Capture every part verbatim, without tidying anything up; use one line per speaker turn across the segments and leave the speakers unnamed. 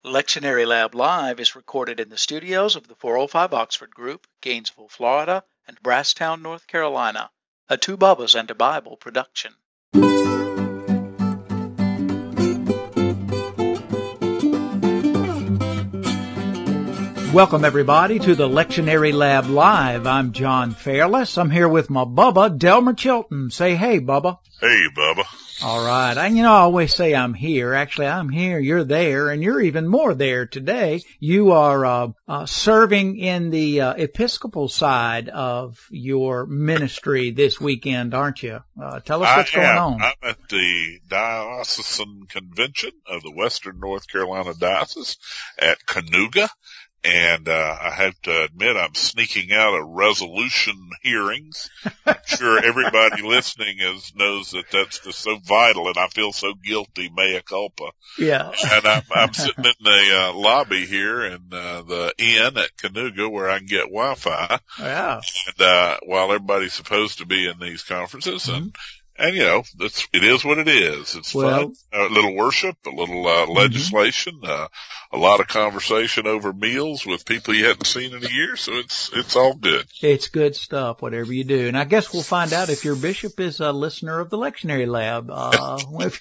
Lectionary Lab Live is recorded in the studios of the four oh five Oxford Group, Gainesville, Florida, and Brasstown, North Carolina, a Two Bubbas and a Bible production. Welcome, everybody, to the Lectionary Lab Live. I'm John Fairless. I'm here with my Bubba, Delmer Chilton. Say hey, Bubba.
Hey, Bubba.
All right. And, you know, I always say I'm here. Actually, I'm here, you're there, and you're even more there today. You are uh, uh serving in the uh, Episcopal side of your ministry this weekend, aren't you? Uh, tell us what's
I
going
am.
on.
I'm at the Diocesan Convention of the Western North Carolina Diocese at Canoga. And uh I have to admit I'm sneaking out of resolution hearings. I'm sure everybody listening is knows that that's just so vital, and I feel so guilty, mea culpa.
Yeah.
And I'm, I'm sitting in the uh, lobby here in uh, the inn at Canoga where I can get Wi-Fi.
Yeah.
And uh while everybody's supposed to be in these conferences, and mm-hmm. And, you know, it's, it is what it is. It's
well,
fun. A little worship, a little uh, legislation, mm-hmm. uh, a lot of conversation over meals with people you hadn't seen in a year. So it's, it's all good.
It's good stuff, whatever you do. And I guess we'll find out if your bishop is a listener of the Lectionary Lab. Uh,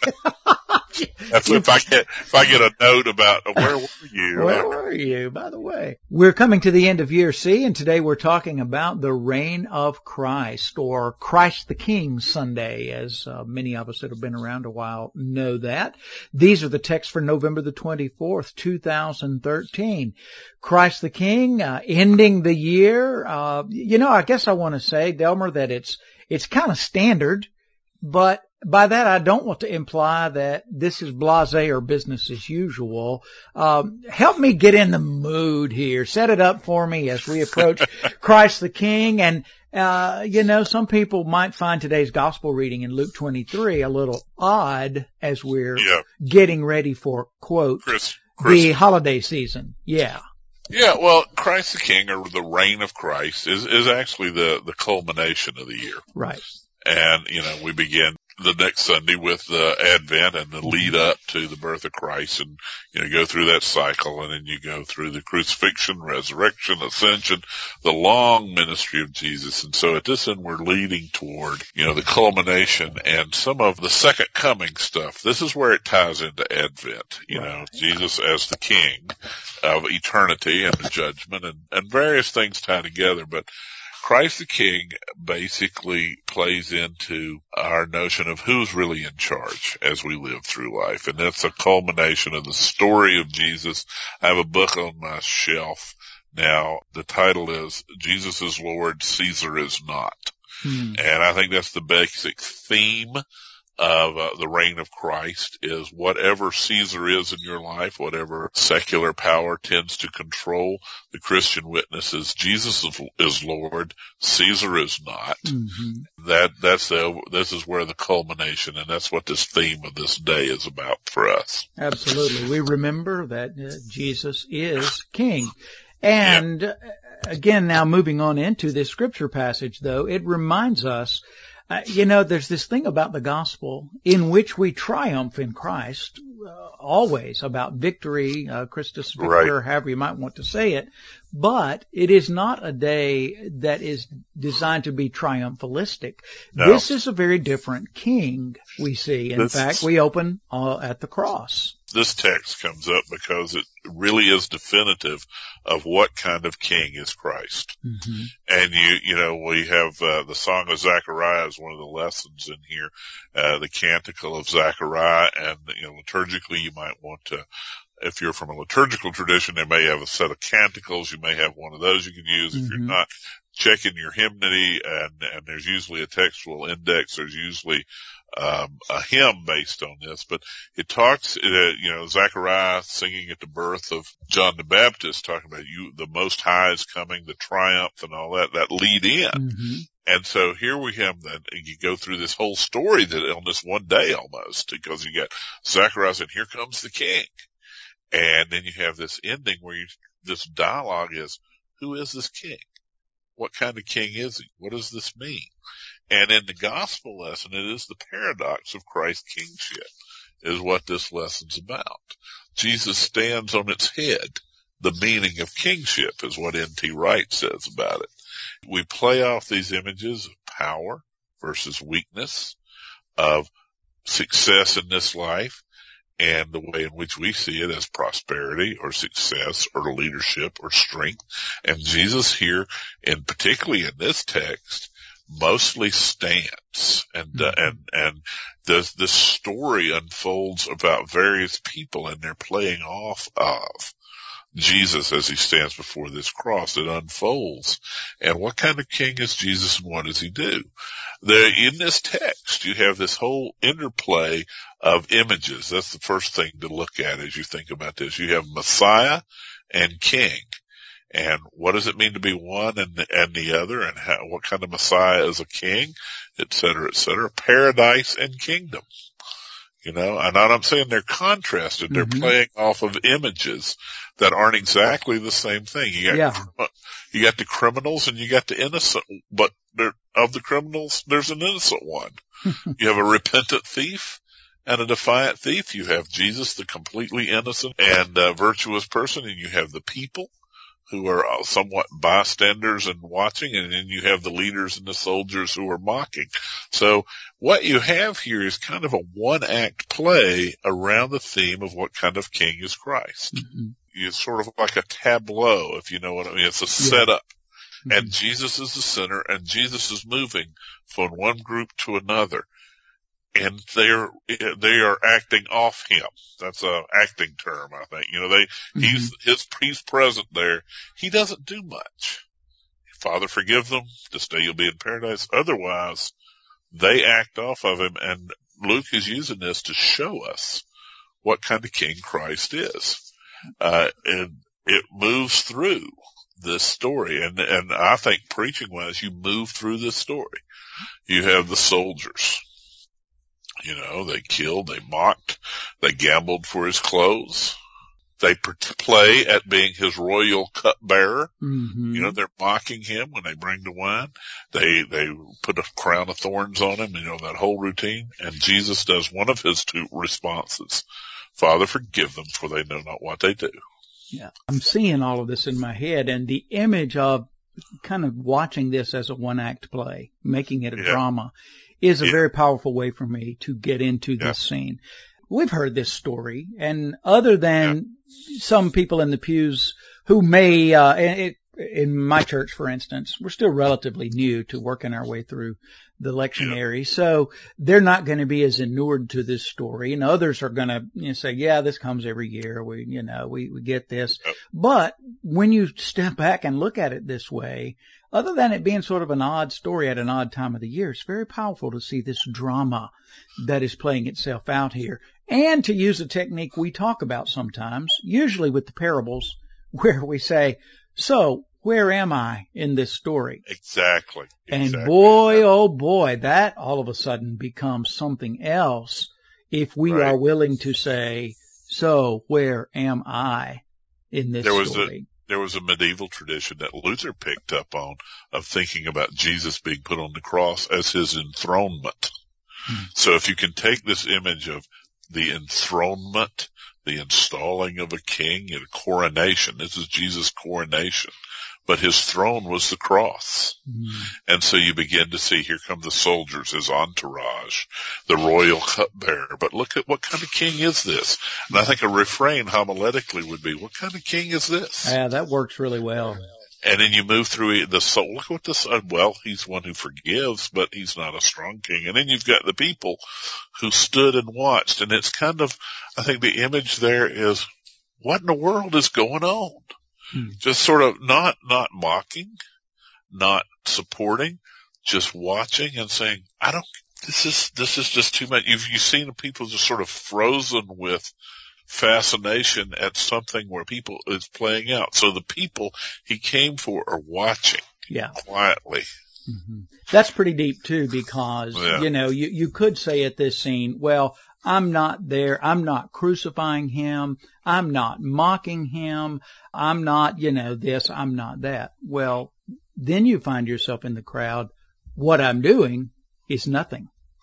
That's if I get, if I get a note about uh, where were you?
Where were you, by the way? We're coming to the end of year C, and today we're talking about the reign of Christ, or Christ the King Sunday, as uh, many of us that have been around a while know that. These are the texts for November the twenty-fourth, two thousand thirteen. Christ the King, uh, ending the year. Uh, you know, I guess I want to say, Delmer, that it's, it's kind of standard, but by that, I don't want to imply that this is blasé or business as usual. Um, help me get in the mood here. Set it up for me as we approach Christ the King. And, uh, you know, some people might find today's gospel reading in Luke twenty-three a little odd as we're yeah. getting ready for, quote,
Chris,
the holiday season. Yeah.
Yeah, well, Christ the King, or the reign of Christ, is, is actually the, the culmination of the year.
Right.
And, you know, we begin the next Sunday with the Advent and the lead up to the birth of Christ, and, you know, go through that cycle, and then you go through the crucifixion, resurrection, ascension, the long ministry of Jesus. And so at this end, we're leading toward, you know, the culmination and some of the second coming stuff. This is where it ties into Advent, you right. know, Jesus as the King of eternity and the judgment, and, and various things tie together. But Christ the King basically plays into our notion of who's really in charge as we live through life. And that's a culmination of the story of Jesus. I have a book on my shelf now. The title is Jesus is Lord, Caesar is Not. Hmm. And I think that's the basic theme of uh, the reign of Christ, is whatever Caesar is in your life, whatever secular power tends to control the Christian witness, is Jesus is, is Lord, Caesar is not. Mm-hmm. That, that's the, this is where the culmination, and that's what this theme of this day is about for us.
Absolutely. We remember that uh, Jesus is King. And yeah. again, now moving on into this scripture passage, though, it reminds us Uh, you know, there's this thing about the gospel in which we triumph in Christ, uh, always about victory, uh, Christus Victor,
right.
however you might want to say it. But it is not a day that is designed to be triumphalistic.
No.
This is a very different king we see. In
this,
fact, we open uh, at the cross.
This text comes up because it really is definitive of what kind of king is Christ. Mm-hmm. And you, you know, we have, uh, the Song of Zechariah is one of the lessons in here, uh, the Canticle of Zechariah, and, you know, liturgically you might want to, if you're from a liturgical tradition, they may have a set of canticles. You may have one of those you can use. Mm-hmm. If you're not, check in your hymnody, and, and there's usually a textual index. There's usually um, a hymn based on this, but it talks, uh, you know, Zechariah singing at the birth of John the Baptist, talking about you, the Most High is coming, the triumph and all that, that lead in. Mm-hmm. And so here we have that, you go through this whole story that on this one day almost, because you got Zechariah saying, here comes the king. And then you have this ending where you, this dialogue is, who is this king? What kind of king is he? What does this mean? And in the gospel lesson, it is the paradox of Christ's kingship. is what this lesson's about. Jesus stands on its head. The meaning of kingship is what N T Wright says about it. We play off these images of power versus weakness, of success in this life, and the way in which we see it as prosperity or success or leadership or strength. And Jesus here, and particularly in this text, mostly stands, and uh, and and the the story unfolds about various people, and they're playing off of Jesus as he stands before this cross. It unfolds. And what kind of king is Jesus, and what does he do? There, in this text, you have this whole interplay of images. That's the first thing to look at as you think about this. You have Messiah and king. And what does it mean to be one and, and the other, and how, what kind of Messiah is a king, et cetera, et cetera. Paradise and kingdom. You know, and I'm saying they're contrasted. They're mm-hmm. playing off of images that aren't exactly the same thing. You got,
yeah.
you got the criminals and you got the innocent, but of the criminals, there's an innocent one. You have a repentant thief and a defiant thief. You have Jesus, the completely innocent and uh, virtuous person, and you have the people who are somewhat bystanders and watching, and then you have the leaders and the soldiers who are mocking. So what you have here is kind of a one-act play around the theme of what kind of king is Christ. Mm-hmm. It's sort of like a tableau, if you know what I mean. It's a setup. Mm-hmm. And Jesus is the center, and Jesus is moving from one group to another. And they're, they are acting off him. That's a acting term, I think. You know, they, mm-hmm. he's, his, he's present there. He doesn't do much. Father, forgive them. This day you'll be in paradise. Otherwise, they act off of him. And Luke is using this to show us what kind of king Christ is. Uh, and it moves through this story. And, and I think preaching wise, you move through this story. You have the soldiers. You know, they killed, they mocked, they gambled for his clothes. They play at being his royal cupbearer. Mm-hmm. You know, they're mocking him when they bring the wine. They, they put a crown of thorns on him, you know, that whole routine. And Jesus does one of his two responses. Father, forgive them, for they know not what they do.
Yeah. I'm seeing all of this in my head, and the image of kind of watching this as a one-act play, making it a yeah. drama, is a yeah. very powerful way for me to get into this yeah. scene. We've heard this story, and other than yeah. some people in the pews who may, uh, it, in my church, for instance, we're still relatively new to working our way through the lectionary, yeah. so they're not going to be as inured to this story, and others are going to you know, say, yeah, this comes every year. We, you know, we, we get this. Yep. But when you step back and look at it this way, other than it being sort of an odd story at an odd time of the year, it's very powerful to see this drama that is playing itself out here, and to use a technique we talk about sometimes, usually with the parables, where we say, so where am I in this story?
Exactly.
And
exactly.
boy, oh boy, that all of a sudden becomes something else if we right. are willing to say, so where am I in this
there was
story?
A, there was a medieval tradition that Luther picked up on of thinking about Jesus being put on the cross as his enthronement. Hmm. So if you can take this image of the enthronement, the installing of a king and a coronation, this is Jesus' coronation. But his throne was the cross. Mm. And so you begin to see, here come the soldiers, his entourage, the royal cupbearer. But look at what kind of king is this? And I think a refrain homiletically would be, what kind of king is this?
Yeah, that works really well.
And then you move through the soul. Look what this, well, he's one who forgives, but he's not a strong king. And then you've got the people who stood and watched. And it's kind of, I think the image there is, what in the world is going on? Hmm. Just sort of not, not mocking, not supporting, just watching and saying, I don't, this is, this is just too much. You've, you've seen people just sort of frozen with fascination at something where people is playing out. So the people he came for are watching
yeah.
quietly.
Mm-hmm. That's pretty deep too, because,
yeah.
you know, you, you could say at this scene, well, I'm not there. I'm not crucifying him. I'm not mocking him. I'm not, you know, this. I'm not that. Well, then you find yourself in the crowd. What I'm doing is nothing.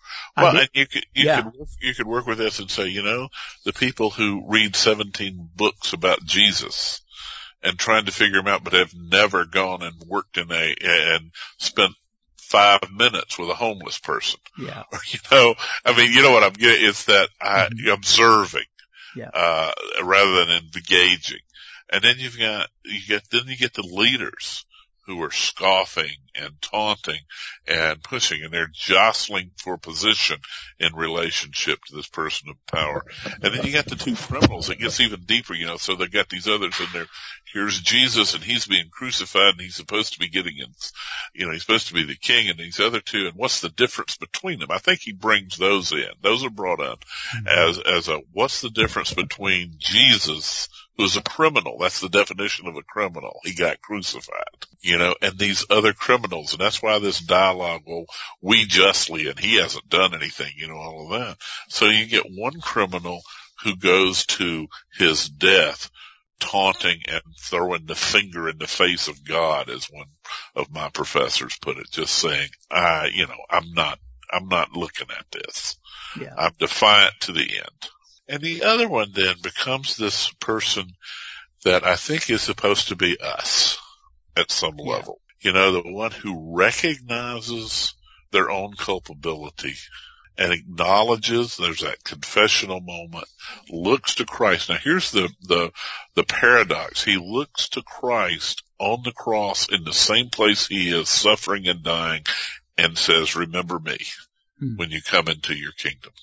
Well, and you could, you
yeah.
could, you could work with this and say, you know, the people who read seventeen books about Jesus and trying to figure him out, but have never gone and worked in a, and spent five minutes with a homeless person.
Yeah.
You know, I mean, you know what I'm getting? It's that I,
Mm-hmm.
observing,
yeah.
uh, rather than engaging. And then you've got, you get, then you get the leaders who are scoffing and taunting and pushing, and they're jostling for position in relationship to this person of power. And then you got the two criminals. It gets even deeper, you know, so they got these others in there. Here's Jesus, and he's being crucified, and he's supposed to be getting in, you know, he's supposed to be the king, and these other two, and what's the difference between them? I think he brings those in. Those are brought up mm-hmm. as, as a, what's the difference between Jesus, who's a criminal? That's the definition of a criminal. He got crucified, you know, and these other criminals. And that's why this dialogue, well, we justly, and he hasn't done anything, you know, all of that. So you get one criminal who goes to his death taunting and throwing the finger in the face of God, as one of my professors put it, just saying, I, you know, I'm not, I'm not looking at this.
Yeah.
I'm defiant to the end. And the other one then becomes this person that I think is supposed to be us at some
yeah.
level. You know, the one who recognizes their own culpability and acknowledges, there's that confessional moment, looks to Christ. Now here's the, the, the paradox. He looks to Christ on the cross in the same place he is suffering and dying and says, remember me hmm. when you come into your kingdom.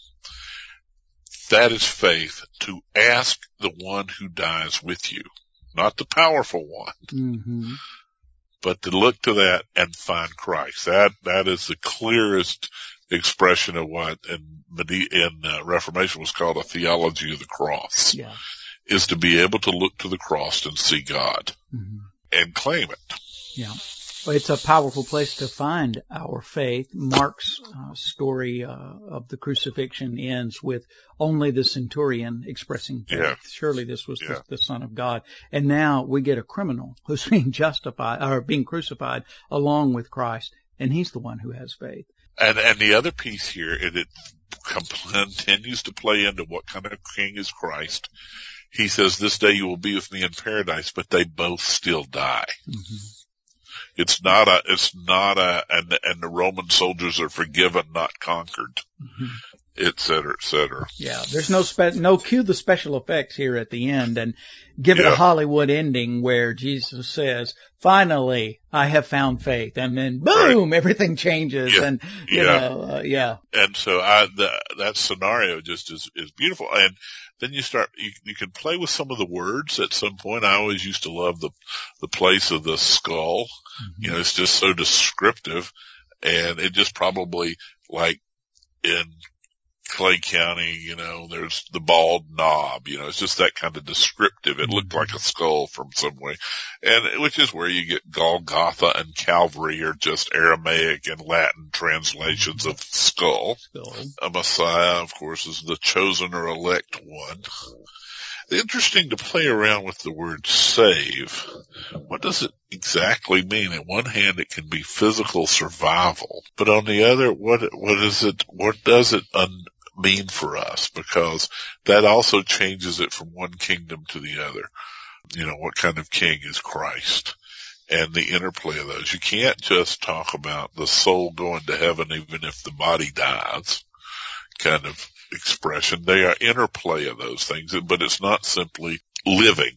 That is faith, to ask the one who dies with you, not the powerful one,
mm-hmm.
but to look to that and find Christ. That, that is the clearest expression of what in, in uh, Reformation was called a theology of the cross,
yeah.
is to be able to look to the cross and see God mm-hmm. and claim it.
Yeah. Well, it's a powerful place to find our faith. Mark's uh, story uh, of the crucifixion ends with only the centurion expressing faith.
Yeah.
Surely this was
yeah.
the, the Son of God. And now we get a criminal who's being justified or being crucified along with Christ, and he's the one who has faith.
And and the other piece here, and it continues to play into what kind of king is Christ. He says, "This day you will be with me in paradise," but they both still die. Mm-hmm. It's not a, it's not a, and, and the Roman soldiers are forgiven, not conquered, mm-hmm. et cetera, et cetera.
Yeah, there's no spe- no cue the special effects here at the end and give it
yeah.
a Hollywood ending where Jesus says, finally, I have found faith. And then boom, right. everything changes.
Yeah.
And, you
yeah.
know, uh, yeah.
And so I, the, that scenario just is, is beautiful. And then you start, you, you can play with some of the words at some point. I always used to love the, the place of the skull. Mm-hmm. You know, it's just so descriptive, and it just probably, like in Clay County, you know, there's the bald knob, you know, it's just that kind of descriptive. It mm-hmm. looked like a skull from some way, and which is where you get Golgotha and Calvary are just Aramaic and Latin translations mm-hmm. of skull. skull. A Messiah, of course, is the chosen or elect one. Interesting to play around with the word save. What does it exactly mean? On one hand, it can be physical survival, but on the other, what what is it? What does it un- mean for us? Because that also changes it from one kingdom to the other. You know, what kind of king is Christ? And the interplay of those. You can't just talk about the soul going to heaven even if the body dies, kind of expression. They are interplay of those things, but it's not simply living,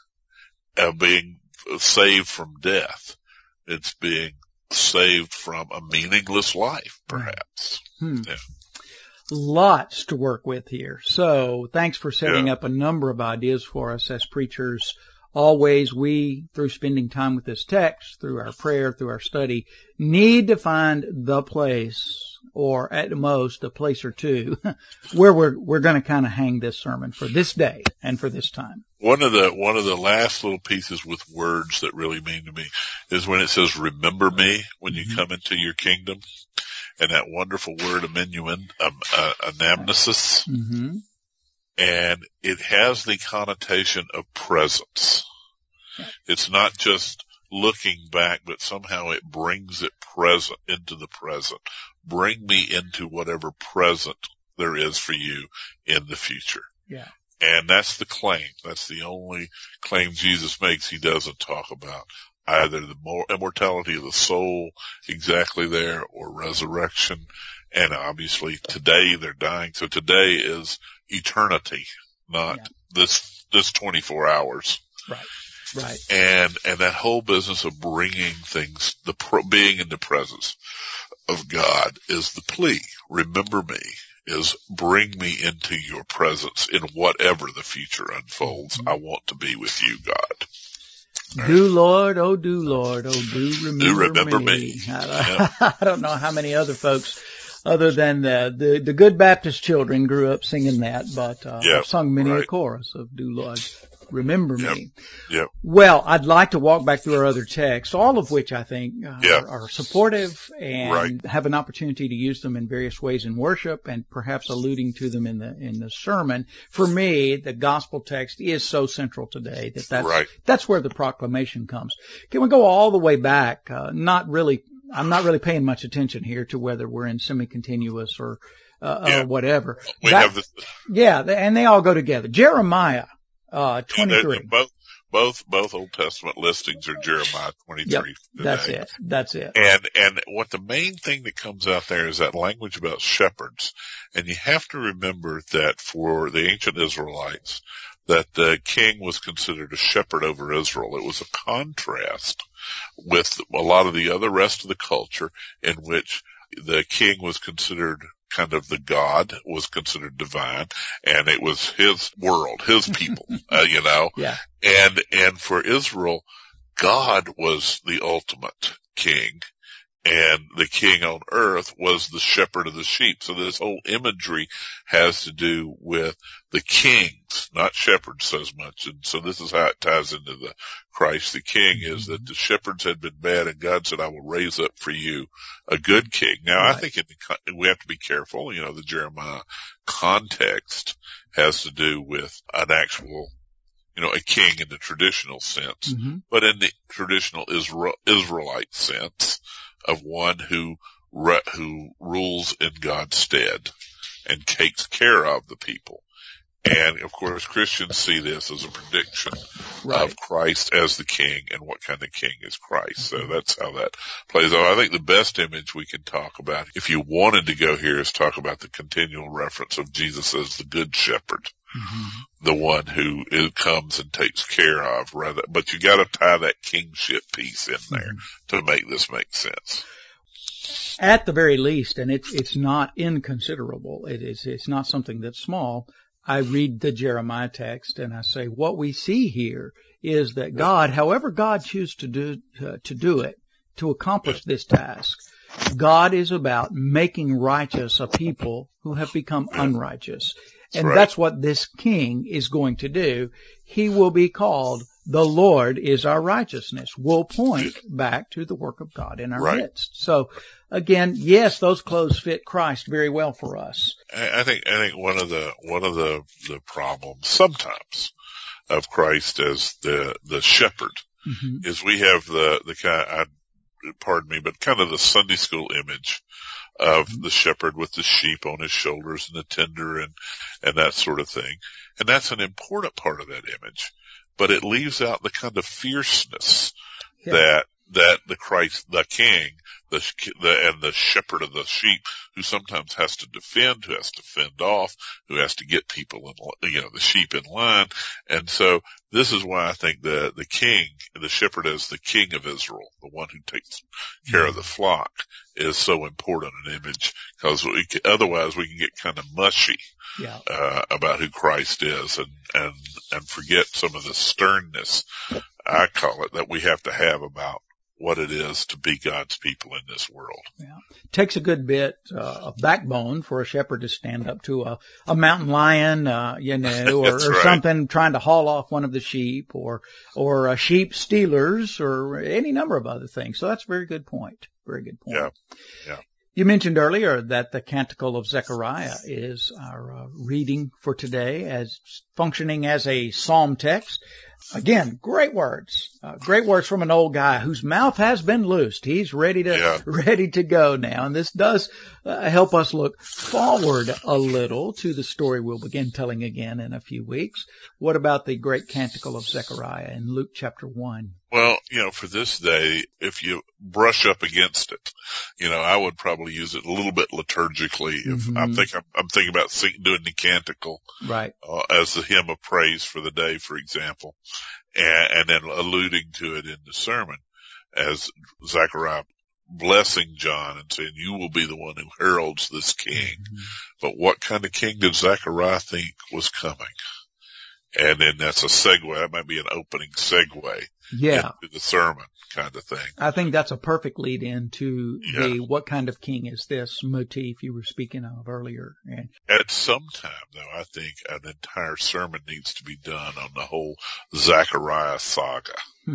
uh, being saved from death. It's being saved from a meaningless life, perhaps.
Hmm.
Yeah.
Lots to work with here. So thanks for setting
yeah.
up a number of ideas for us as preachers. Always we, through spending time with this text, through our prayer, through our study, need to find the place, or at most a place or two, where we're we're going to kind of hang this sermon for this day and for this time.
One of the one of the last little pieces with words that really mean to me is when it says, "Remember me when you mm-hmm. come into your kingdom," and that wonderful word "amenuin," um, uh, anamnesis.
Mm-hmm.
And it has the connotation of presence. It's not just looking back, but somehow it brings it present into the present. bring me into whatever present there is for you in the future.
Yeah.
And that's the claim. That's the only claim Jesus makes. He doesn't talk about either the immortality of the soul exactly there or resurrection. And obviously today they're dying. So today is eternity, not yeah. this, this twenty-four hours.
Right. Right.
And, and that whole business of bringing things, the pro, being in the presence of God is the plea. Remember me, is bring me into your presence in whatever the future unfolds. Mm-hmm. I want to be with you, God.
Do right. Lord, oh do Lord, oh do remember,
do remember me.
me. I, yep. I don't know how many other folks other than the, the, the good Baptist children grew up singing that, but, uh, yep. I've sung many right. a chorus of do Lord, remember
yep.
me.
Yep.
Well, I'd like to walk back through our other texts, all of which I think uh,
yep.
are, are supportive and
right.
have an opportunity to use them in various ways in worship and perhaps alluding to them in the in the sermon. For me, the gospel text is so central today that that's,
right.
that's where the proclamation comes. Can we go all the way back? Uh, not really, I'm not really paying much attention here to whether we're in semi-continuous or, uh,
yeah.
or whatever.
We
that,
have this.
Yeah, and they all go together. Jeremiah. Uh, twenty-three.
Yeah, both, both, both Old Testament listings are Jeremiah twenty-three.
Yep,
today.
that's it. That's it.
And, and what the main thing that comes out there is that language about shepherds. And you have to remember that for the ancient Israelites, that the king was considered a shepherd over Israel. It was a contrast with a lot of the other rest of the culture in which the king was considered kind of the God, was considered divine, and it was his world, his people, uh, you know.
Yeah.
And, and for Israel, God was the ultimate king, and the king on earth was the shepherd of the sheep. So this whole imagery has to do with the kings, not shepherds as much. And so this is how it ties into the Christ the King, is that the shepherds had been bad, and God said, I will raise up for you a good king. Now, right. I think in the, we have to be careful. You know, the Jeremiah context has to do with an actual, you know, a king in the traditional sense, mm-hmm. but in the traditional Israel, Israelite sense of one who, re, who rules in God's stead and takes care of the people. And of course, Christians see this as a prediction right. of Christ as the king, and what kind of king is Christ. So that's how that plays out. I think the best image we can talk about, if you wanted to go here, is talk about the continual reference of Jesus as the good shepherd, mm-hmm. the one who comes and takes care of, rather, but you got to tie that kingship piece in there mm-hmm. to make this make sense.
At the very least, and it's it's not inconsiderable. It is it's not something that's small. I read the Jeremiah text and I say, what we see here is that God, however God chooses to do, uh, to do it, to accomplish this task, God is about making righteous a people who have become unrighteous. And
right.
that's what this king is going to do. He will be called the Lord is our righteousness. We'll point back to the work of God in our
right.
midst. So again, yes, those clothes fit Christ very well for us.
I think, I think one of the, one of the, the problems sometimes of Christ as the, the shepherd mm-hmm. is we have the, the kind, I, pardon me, but kind of the Sunday school image of mm-hmm. the shepherd with the sheep on his shoulders and the tender and, and that sort of thing. And that's an important part of that image, but it leaves out the kind of fierceness yeah. that, that the Christ, the king, the, the, and the shepherd of the sheep, who sometimes has to defend, who has to fend off, who has to get people in, you know, the sheep in line. And so this is why I think the, the king, the shepherd as the king of Israel, the one who takes care of the flock, is so important an image, because otherwise we can get kind of mushy,
yeah.
uh, about who Christ is, and, and, and forget some of the sternness, I call it, that we have to have about what it is to be God's people in this world.
Yeah. It takes a good bit uh, of backbone for a shepherd to stand up to a, a mountain lion, uh, you know, or, or
right.
something trying to haul off one of the sheep, or or uh, sheep stealers, or any number of other things. So that's a very good point. Very good point.
Yeah. Yeah.
You mentioned earlier that the Canticle of Zechariah is our uh, reading for today, as functioning as a psalm text. Again, great words. Uh, Uh, great words from an old guy whose mouth has been loosed. He's ready to
Yeah.
ready to go now. And this does uh, help us look forward a little to the story we'll begin telling again in a few weeks. What about the great canticle of Zechariah in Luke chapter one?
Well, you know, for this day, if you brush up against it, you know, I would probably use it a little bit liturgically. If
Mm-hmm.
I'm thinking, I'm thinking about sing, doing the canticle,
Right.
uh, as the hymn of praise for the day, for example, and, and then alluding to it in the sermon as Zechariah blessing John and saying, you will be the one who heralds this king.
Mm-hmm.
But what kind of king did Zechariah think was coming? And then that's a segue. That might be an opening segue
Yeah.
into the sermon kind of thing.
I think that's a perfect lead in to
Yeah.
the what kind of king is this motif you were speaking of earlier. And
At some time, though, I think an entire sermon needs to be done on the whole Zechariah saga.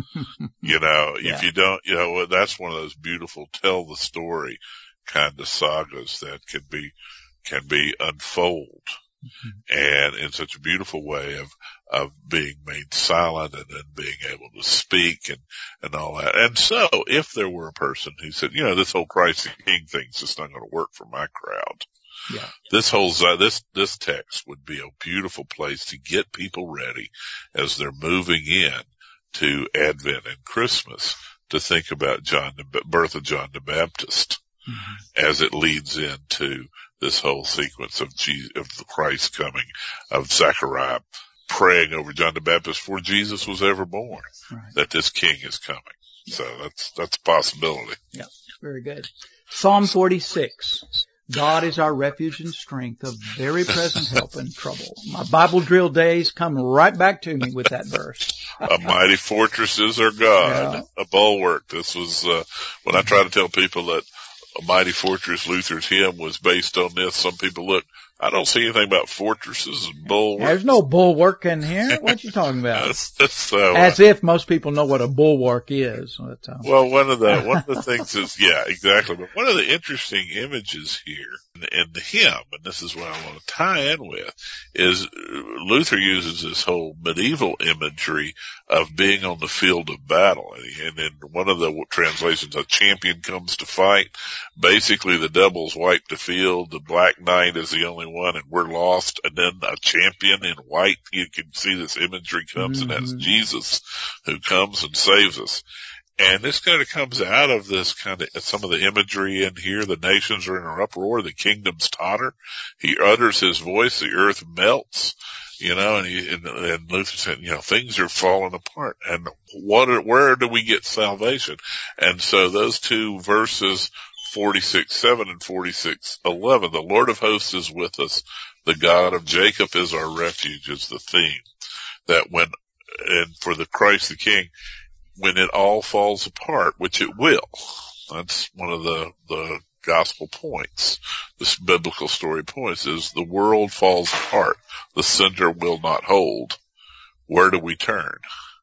You know,
Yeah.
if you don't, you know, that's one of those beautiful tell the story kind of sagas that can be, can be unfold.
Mm-hmm.
And in such a beautiful way of, of being made silent and then being able to speak and, and all that. And so if there were a person who said, you know, this whole Christ the King thing's just not going to work for my crowd.
Yeah.
This whole, this, this text would be a beautiful place to get people ready as they're moving in to Advent and Christmas to think about John, the birth of John the Baptist, mm-hmm. as it leads into this whole sequence of Jesus, of the Christ coming, of Zechariah praying over John the Baptist before Jesus was ever born, right. that this king is coming. Yeah. So that's, that's a possibility.
Yeah. Very good. Psalm forty-six. God is our refuge and strength, a very present help in trouble. My Bible drill days come right back to me with that verse.
A mighty fortress is our God, yeah. a bulwark. This was, uh, when I try to tell people that A Mighty Fortress, Luther's hymn, was based on this, some people look, I don't see anything about fortresses and bulwarks.
There's no bulwark in here. What you talking about?
that's, that's, so,
As uh, if most people know what a bulwark is. But, um.
Well, one of the one of the things is, yeah, exactly. But one of the interesting images here in, in the hymn, and this is what I want to tie in with, is Luther uses this whole medieval imagery of being on the field of battle. And, he, and in one of the translations, a champion comes to fight. Basically, the devils wipe the field. The Black Knight is the only one, and we're lost. And then a champion in white, you can see this imagery comes, mm-hmm. and that's Jesus who comes and saves us. And this kind of comes out of this kind of, some of the imagery in here. The nations are in an uproar. The kingdoms totter. He utters his voice. The earth melts, you know, and he, and, and Luther said, you know, things are falling apart. And what, are, where do we get salvation? And so those two verses, forty-six seven and forty-six eleven, the Lord of hosts is with us. The God of Jacob is our refuge, is the theme. That when, and for the Christ the King, when it all falls apart, which it will, that's one of the, the gospel points, this biblical story points, is the world falls apart. The center will not hold. Where do we turn?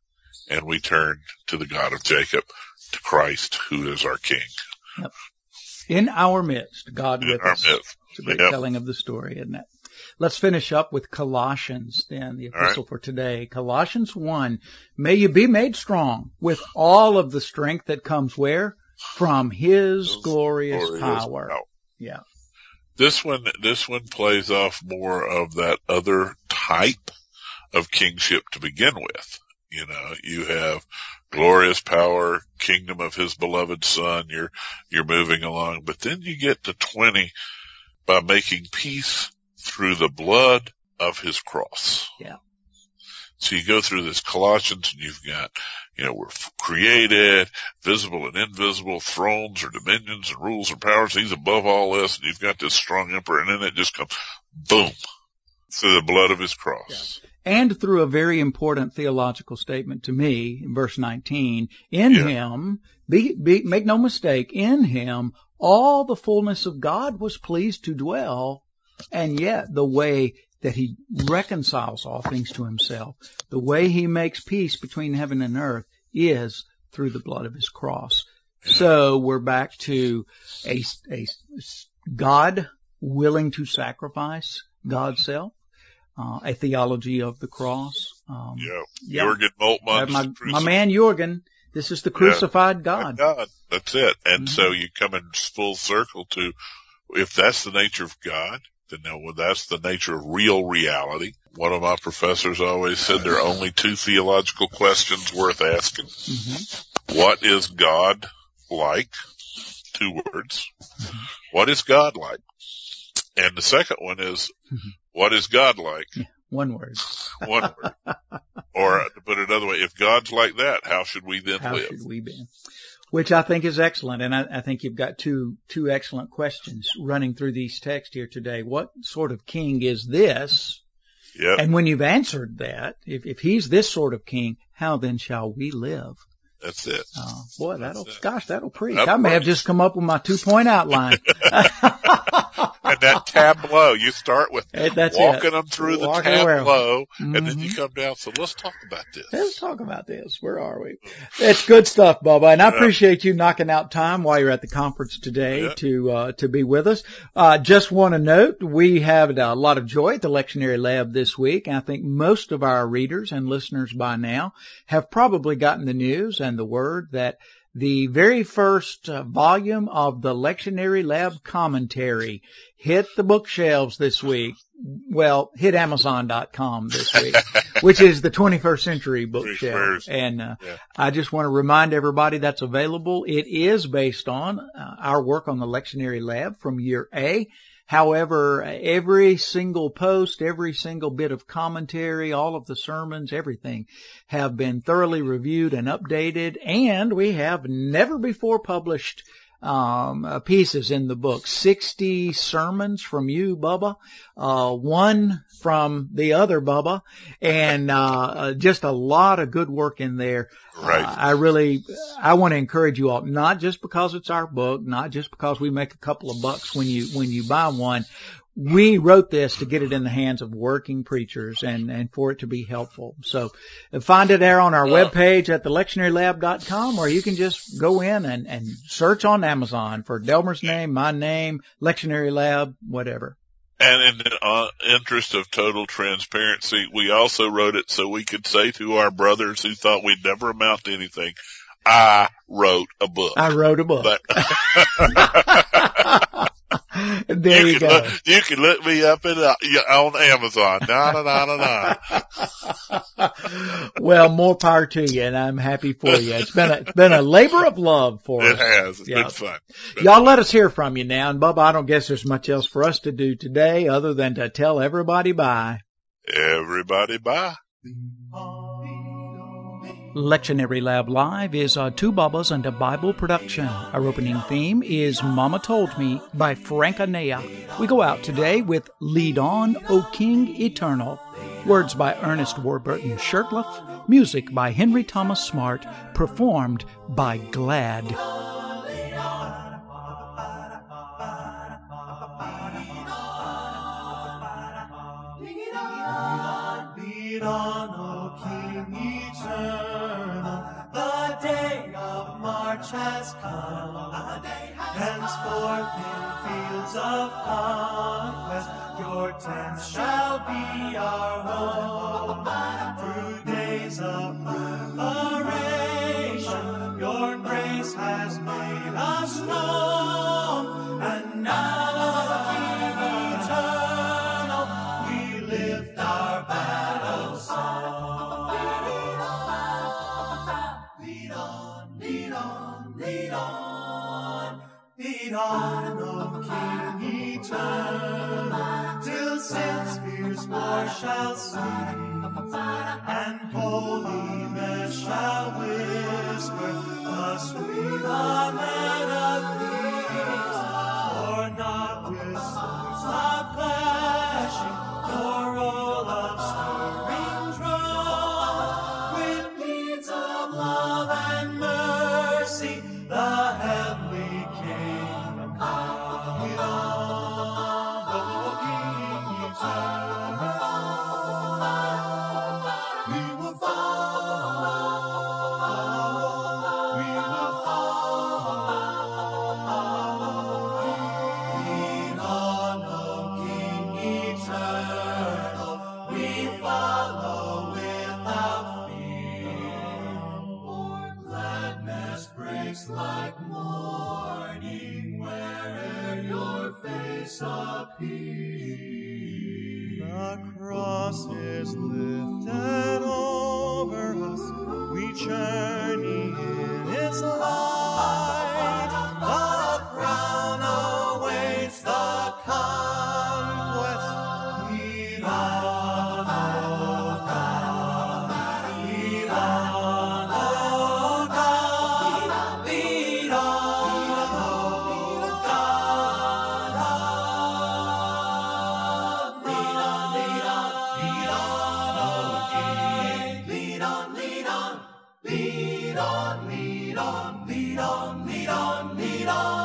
And we turn to the God of Jacob, to Christ, who is our King.
Yep. In our midst, God
In
with
our
us.
Midst.
It's a great
yep.
telling of the story, isn't it? Let's finish up with Colossians then, the epistle right. for today. Colossians one, may you be made strong with all of the strength that comes where? From His glorious, glorious power. power. Yeah.
This one, this one plays off more of that other type of kingship to begin with. You know, you have glorious power, kingdom of His beloved Son, you're, you're moving along, but then you get to twenty by making peace through the blood of His cross.
Yeah.
So you go through this Colossians and you've got, you know, we're created, visible and invisible, thrones or dominions and rules and powers. He's above all this, and you've got this strong emperor, and then it just comes, boom, through the blood of His cross.
Yeah. And through a very important theological statement to me, in verse nineteen, in yeah. Him, be, be, make no mistake, in Him, all the fullness of God was pleased to dwell, and yet the way that He reconciles all things to Himself, the way He makes peace between heaven and earth is through the blood of His cross. So we're back to a, a God willing to sacrifice God's self, uh, a theology of the cross, Um,
yeah.
yeah.
Jürgen Moltmann.
Uh, my, my man Jürgen. This is the crucified
yeah.
God.
God. That's it. And
Mm-hmm.
so you come in full circle to, if that's the nature of God, then well, that's the nature of real reality. One of my professors always said there are only two theological questions worth asking. Mm-hmm. What is God like? Two words. Mm-hmm. What is God like? And the second one is, mm-hmm. what is God like?
Yeah, one word.
One word. Or to put it another way, if God's like that, how should we then
how
live?
How should we be? Which I think is excellent. And I, I think you've got two, two excellent questions running through these texts here today. What sort of king is this?
Yep.
And when you've answered that, if, if he's this sort of king, how then shall we live?
That's it.
Oh, boy, that'll,
That's
gosh, that'll preach.
That'll
I may
preach.
have just come up with my two point outline.
And that tableau, you start with
That's
walking
it.
them through
walking
the tableau,
mm-hmm.
and then you come down. So let's talk about this.
Let's talk about this. Where are we? It's good stuff, Bubba. And I appreciate you knocking out time while you're at the conference today
yeah.
to, uh, to be with us. Uh, just want to note, we have a lot of joy at the Lectionary Lab this week. And I think most of our readers and listeners by now have probably gotten the news and the word that the very first uh, volume of the Lectionary Lab commentary hit the bookshelves this week. Well, hit Amazon dot com this week, which is the twenty-first century bookshelf. And uh, yeah. I just want to remind everybody that's available. It is based on uh, our work on the Lectionary Lab from year A. However, every single post, every single bit of commentary, all of the sermons, everything have been thoroughly reviewed and updated, and we have never before published um uh, pieces in the book. sixty sermons from you, Bubba, uh one from the other Bubba, and uh just a lot of good work in there.
Right.
Uh, I really, I want to encourage you all, not just because it's our book, not just because we make a couple of bucks when you, when you buy one. We wrote this to get it in the hands of working preachers and, and for it to be helpful. So find it there on our webpage at the lectionary lab dot com, or you can just go in and, and search on Amazon for Delmer's name, my name, Lectionary Lab, whatever.
And in the uh, interest of total transparency, we also wrote it so we could say to our brothers who thought we'd never amount to anything, I wrote a book.
I wrote a book.
But
there you,
you
go.
Look, you can look me up in, uh, on Amazon. Na, na, na, na, na.
Well, more power to you, and I'm happy for you. It's been a, it's been a labor of love for
it
us.
It has. It's
yeah.
been fun.
Y'all let us hear from you now. And, Bubba, I don't guess there's much else for us to do today other than to tell everybody bye.
Everybody bye.
Lectionary Lab Live is a Two Bubbas and a Bible production. Our opening theme is Mama Told Me by Frank Anea. We go out today with Lead On, O King Eternal. Words by Ernest Warburton Shirtliff. Music by Henry Thomas Smart. Performed by Glad.
Lead on, O King Eternal, the day of March has come. Henceforth in fields of conquest, your tents shall be our home. Through days of preparation, your grace has made us strong. And now, King Eternal, we lift our battle song. Lead on, lead on, lead on, lead on, O King Eternal, till sin's fierce war shall cease, and holiness shall whisper the sweet amen of peace. For not with swords of clashing, nor roll of stirring drum, with deeds of love and mercy, the heavenly kingdom come. Lead on, O King Eternal, we will follow, we will follow. breaks like morning where'er your face appears.
The cross is lifted over us, we journey in its light. The crown awaits the conquest. Lead on, O God. Lead on, O God. Lead on, O God. Lead on, lead on, lead on, O King.
Lead on, lead on, lead on, lead on, lead on, lead on, lead on.